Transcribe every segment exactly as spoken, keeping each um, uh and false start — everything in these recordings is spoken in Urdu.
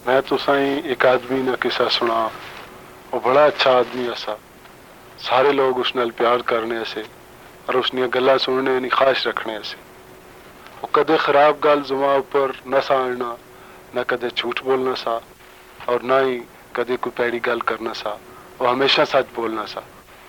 मैं तुसाई एक आदमी ना किस्सा सुना। वो बड़ा अच्छा आदमी ऐसा, सारे लोग उस नाल प्यार करने से और उसनिया गल्ला सुनने नी खाश रखने से। वो कदे खराब गल जुमा ऊपर न साड़ना, न कदे झूठ बोलना सा और ना ही कदे कोई पैड़ी गल करना सा। वो हमेशा सच बोलना सा।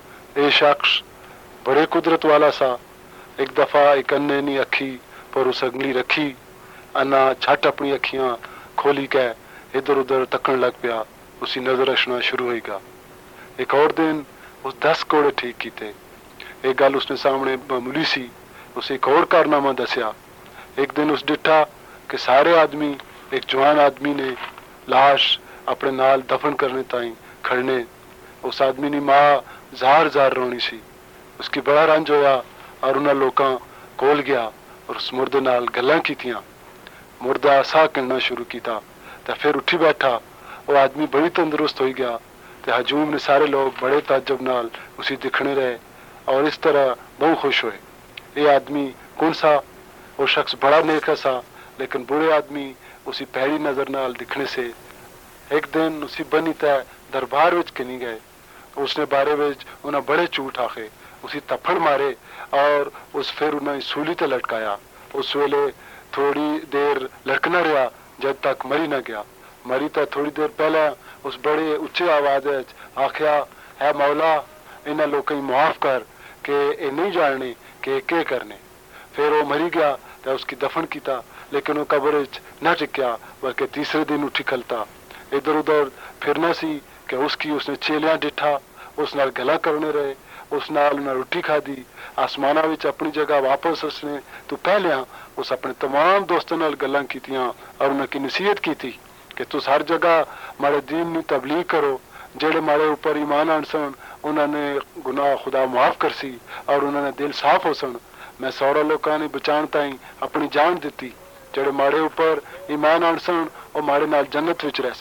ये शख्स बड़े कुदरत वाला सा। एक दफा एक अन्ने नी अखी पर उस अगली रखी, अन्ना झट अपनी अखियां खोली के इधर उधर तकन लग पिया। उसी नजर रखना शुरू होगा। एक और दिन उस दस कोड़े ठीक किते। एक गल उसने सामने मामूली सी, उसे एक और कारनामा दसिया। एक दिन उस डिठा कि सारे आदमी एक जवान आदमी ने लाश अपने नाल दफन करने ताई खड़ने। उस आदमी ने मां जार जार रोनी सी। उसकी बड़ा रंज होया और उन्हें लोकां कोल गया और उस मुर्दे नाल गल्लां कीतियां। मुर्दा साह करना शुरू किया तो फिर उठी बैठा। वो आदमी बड़ी तंदुरुस्त हो गया तो हजूम ने सारे लोग बड़े ताज्जुब नाल उसी दिखने रहे और इस तरह बहुत खुश हुए। ये आदमी कौन सा? वो शख्स बड़ा नेक सा, लेकिन बुरे आदमी उसी पहली नजर नाल दिखने से एक दिन उसी बनी तय दरबार विच कनी गए। उसने बारे विच उन्हें बड़े झूठ आखे, उसी तफड़ मारे और उस फिर उन्हें सूली ते लटकाया। उस वेले थोड़ी देर लटकना रहा जब तक मरी न गया। मरी तो थोड़ी देर पहले उस बड़े उच्चे आवाज आख्या, है मौला इन्हें लोगों माफ कर के ये नहीं जानने कि के करने। फिर वो मरी गया तो उसकी दफन किया, लेकिन वो कब्र न टिकया बल्कि तीसरे दिन उठी खलता। इधर उधर फिरना सी कि उसकी उसने चेलियां डिठा, उस नाल गला करने रहे, उस नाल उन्हें रोटी खाधी। आसमाना विच अपनी जगह वापस उसने तो पहलिया उस अपने तमाम दोस्तों नाल गल्लां कीतियां और उन्हें की नसीहत की थी कि तुस हर जगह माड़े दीन नी तबलीग करो। जेड़े माड़े ऊपर ईमान आनसन उन्होंने गुनाह खुदा माफ कर सी और उन्होंने दिल साफ हो सन। मैं सौरा लोगों ने बचाण ताई अपनी जान दिती। जेड़े माड़े ऊपर ईमान आनसन और माड़े नाल जन्नत विच रह।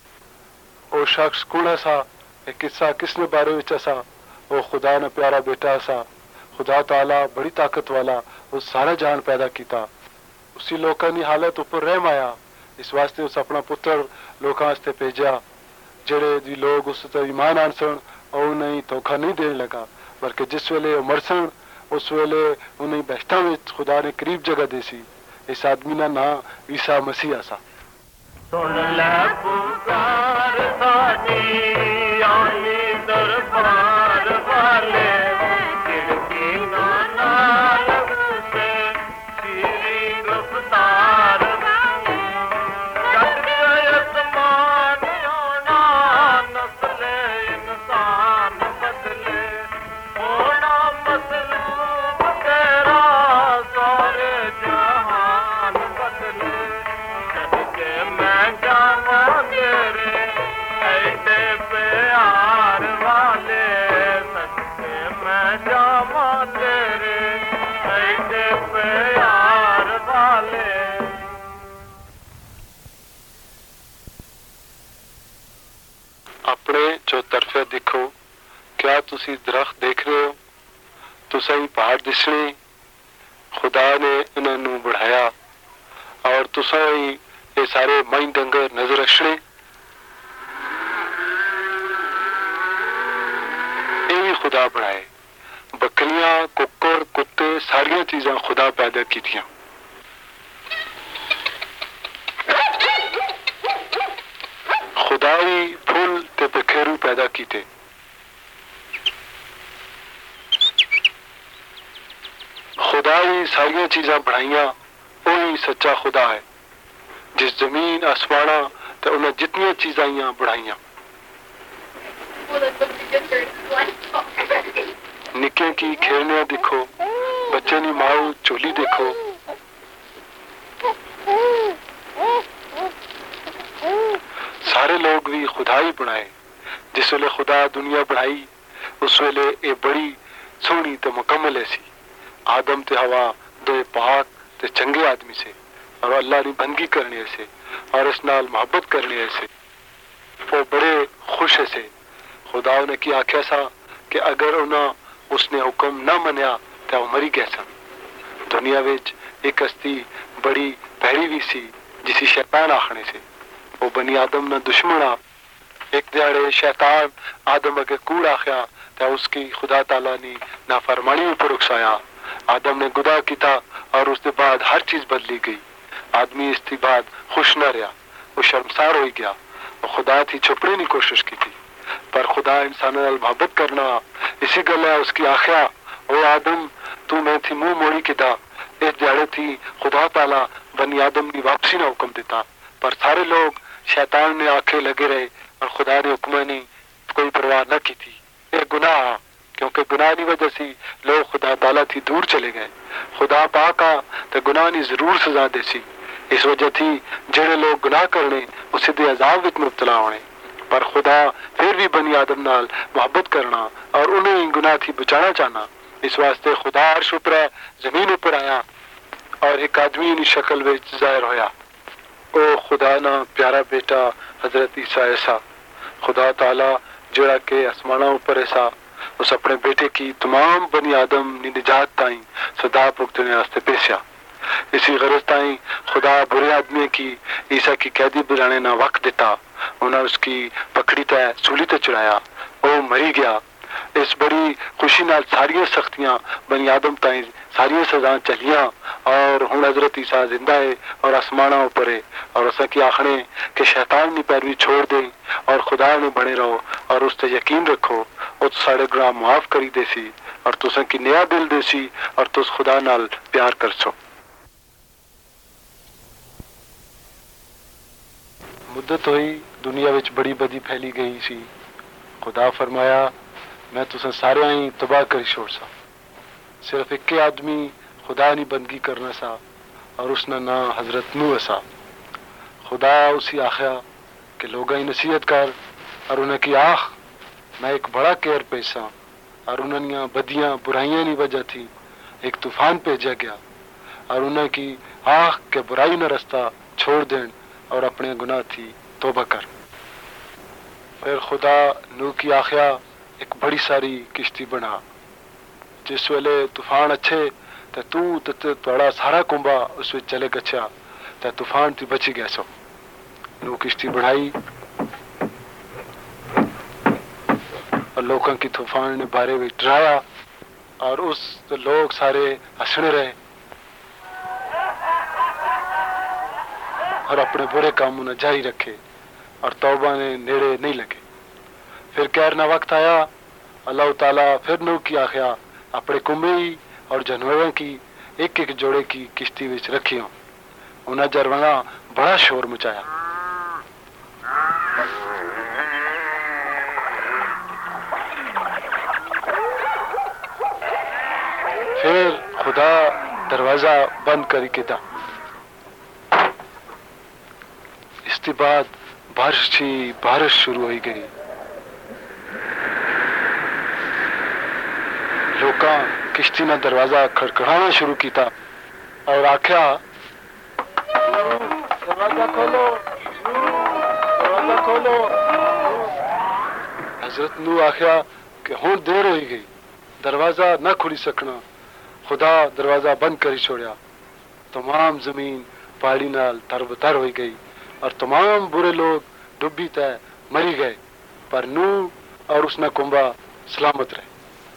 वो शख्स कौन सा? एक किस्सा किसने बारे विच सा? वो खुदा ने प्यारा बेटा सा। खुदा ताला बड़ी ताकत वाला उस सारा जान पैदा किया। उसी लोगों की हालत ऊपर रहम आया, इस वास्ते उस अपना पुत्र लोगों वास्ते भेजा जेड़े भी लोग उस पर ईमान आनसन और उन्हें धोखा नहीं देने लगा, बल्कि जिस वेले वो मरसन उस वेले उन्हें बहशतां में खुदा ने करीब जगह दी सी। इस आदमी का नाम ईसा मसीह सा। सुन ले पुकार साडी आनी दरबार वाले, खिड़की ना नाल से तेरी रफ्तार जग आसमान होना नस्ल इंसान बदले होना मसलूब तेरा सारे जहान बदले। सदके मैं जावा तेरे ऐसे प्यार वाले, सदके मैं जावा तेरे ऐसे प्यार वाले। अपने जो तरफे दिखो, क्या तुसी दरख्त देख रहे हो? तुसा ही पहाड़ दिसने, खुदा ने उन्होंने बढ़ाया और तुसा ही ये सारे मई डंगर नजर रखने। ये भी खुदा बनाए। बकरियां, कुक्कर, कुत्ते सारिया चीजा खुदा पैदा कीतियां। खुदा ही फुल ते बखेरू पैदा कीते। खुदा ही सारिया चीजा बनाइया। वही सच्चा खुदा है जिस जमीन आसमाना ते उन्हें जितनी चीजां बनाइया। निके की खेलने दिखो, बच्चे नी माओ चोली देखो। सारे लोग भी खुदा ही बनाए। जिस वेले खुदा दुनिया बनाई उस वेले ये बड़ी सोहनी ते मुकम्मल ऐसी। आदम ते हवा दो पाक ते चंगे आदमी से और अल्लाह की बंदगी करने से और इस नाल मोहब्बत करने से वो बड़े खुश से। खुदा ने की आख्या सा कि अगर उन्हें उसने हुक्म न मनिया तो वो मरी गए सन। दुनिया विच एक हस्ती बड़ी भैड़ी भी सी जिसी शैतान आखने से। وہ بنی آدم نہ دشمن آ ایک دیہڑے شیطان آدم اگے کوڑ آخیا تو اس کی خدا تعالیٰ نے نافرمانی پر اکسایا. آدم نے گناہ کیتا اور اس کے بعد ہر چیز بدلی گئی. آدمی اس کے بعد خوش نہ رہا، وہ شرمسار ہو گیا، وہ خدا تھی چھپنے کی کوشش کی تھی. پر خدا انسانوں نال محبت کرنا اسی گل ہے اس کی آخیا او آدم تو میں تھی منہ موڑی کدا. اس دیہڑے تھی خدا تعالیٰ بنی آدم کی واپسی نہ حکم دیتا، پر سارے لوگ شیطان نے آنکھیں لگے رہے اور خدا نے حکم نہیں کوئی پرواہ نہ کی تھی. یہ گناہ کیونکہ گناہ کی وجہ سے لوگ خدا تعالیٰ تھی دور چلے گئے. خدا پاک آ تو گناہ نہیں ضرور سزا دے سی. اس وجہ تھی جڑے لوگ گناہ کرنے اسی دے عذاب وچ مبتلا ہونے، پر خدا پھر بھی بنی آدم نال محبت کرنا اور انہیں گناہ تھی بچانا چاہنا. اس واسطے خدا عرش اوپر ہے، زمین اوپر آیا اور ایک آدمی کی شکل وچ ظاہر ہویا. او خدا نا پیارا بیٹا حضرت عیسیٰ ایسا خدا تعالیٰ جڑا کہ آسمانوں اوپر ایسا اس اپنے بیٹے کی تمام بنی آدم نی نجات تائیں سدا بھگتنے واسطے پیشیا. اسی غرض تائیں خدا برے آدمی کی عیسیٰ کی قیدی بنانے نہ وقت دیتا. انہوں نے اس کی پکڑی تے سولی تے چڑھایا، وہ مری گیا. اس بڑی خوشی نال ساری سختیاں بنی آدم تائیں ساری سزا چلیاں اور ہن حضرت عیسیٰ زندہ ہے اور آسمانوں اوپر ہے. اور اسا کی آخنے کہ شیطان کی پیروی چھوڑ دیں اور خدا نے بنے رہو اور اس تے یقین رکھو، وہ سارے گناہ معاف کری دے سی اور تساں کی نیا دل دے سی اور تس خدا نال پیار کر سو. مدت ہوئی دنیا وچ بڑی بدی پھیلی گئی سی. خدا فرمایا میں تساں سارے ہی تباہ کری چھوڑ سا. صرف ایک آدمی خدا نی بندگی کرنا سا اور اس کا نام حضرت نوح سا. خدا اسی آخیا کہ لوگاں نصیحت کر اور انہیں کی آخ میں ایک بڑا کیئر پیسا اور انہوں بدیاں برائیاں کی وجہ تھی ایک طوفان بھیجا گیا اور انہیں کی آخ کہ برائی نہ رستہ چھوڑ دین اور اپنے گناہ تھی توبہ کر. پھر خدا نوح کی آخیا ایک بڑی ساری کشتی بنا. جس ویلے طوفان اچھے تے تو تے تھوڑا سارا کنبا اس وچ چلے گچھا تے طوفان تی بچی گیا سو. نوح کشتی بڑھائی اور لوگوں کی طوفان نے بارے میں ڈرایا اور اس لوگ سارے ہسنے رہے اور اپنے برے کاموں نے جاری رکھے اور توبہ نے نیڑے نہیں لگے. پھر کہرنا وقت آیا اللہ تعالیٰ پھر نوح کی آخیا اپنے کنبے اور جانوروں کی ایک ایک جوڑے کی کشتی وچ رکھی ہوں. انہیں جروانا بڑا شور مچایا. پھر خدا دروازہ بند کری کے دا. اس کے بعد بارش تھی، بارش شروع ہوئی گئی. لوکاں کشتی نہ دروازہ کھڑکڑانا شروع کیتا اور آخیا دروازہ کھولو دروازہ کھولو. حضرت نوح آخیا کہ ہوں دیر ہوئی گئی، دروازہ نہ کھلی سکنا. خدا دروازہ بند کری چھوڑیا. تمام زمین پہاڑی نال تر بتر ہوئی گئی اور تمام برے لوگ ڈبی تے مری گئے، پر نوح اور اس نے کنبا سلامت رہے.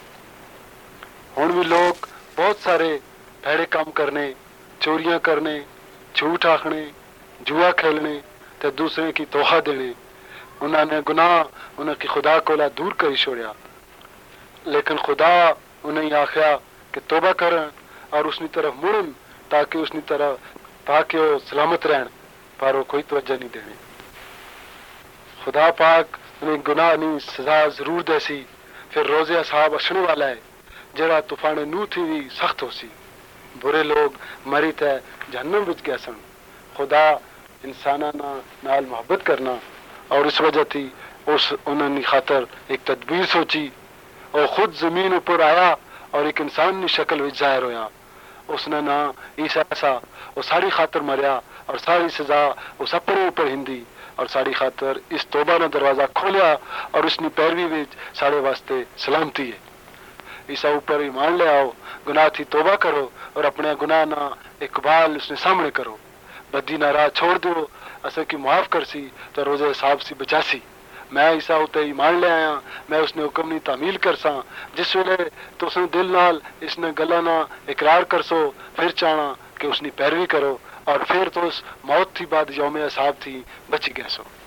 ہن بھی لوگ بہت سارے بھڑے کام کرنے، چوریاں کرنے، جھوٹ آخنے، جوا کھیلنے تے دوسرے کی توحہ دینے. انہوں نے گناہ انہوں کی خدا کولا دور کری چھوڑیا. لیکن خدا انہیں آخیا کہ توبہ کرن اور اس نی طرف مڑن تاکہ اس نی طرف تاکہ وہ سلامت رہن، پر وہ کوئی توجہ نہیں دینے. خدا پاک انہیں گناہ نہیں سزا ضرور دے سی. پھر روزے اصحاب اشنے والا ہے جڑا طوفان نوح تھی بھی سخت ہو سی. برے لوگ مری تے جہنم وچ گئے سن. خدا انساناں نال محبت کرنا اور اس وجہ تھی اس انہوں نے خاطر ایک تدبیر سوچی. اور خود زمین اوپر آیا اور ایک انسان کی شکل وچ ظاہر ہویا. اس نے نا عیسیٰ سا وہ ساری خاطر مریا اور ساری سزا اس اپنے اوپر ہندی اور ساری خاطر اس توبہ نے دروازہ کھولیا اور اس نے پیروی وچ سارے واسطے سلامتی ہے. عیسیٰ اوپر ایمان لے آؤ، گناہ تھی توبہ کرو اور اپنے گناہ نہ اقبال اس نے سامنے کرو. بدی نہ راہ چھوڑ دو اسے کی معاف کرسی تو روزے حساب سی بچاسی میں عیسیٰ اتے ایمان لے آیا میں اس نے حکم نہیں تعمیل کرساں جس ویلے تو اس نے دل نال اس نے گلا نہ اقرار کرسو پھر چاہنا کہ اس نے پیروی کرو اور پھر تو اس موت تھی بعد یوم حساب تھی بچی گئے سو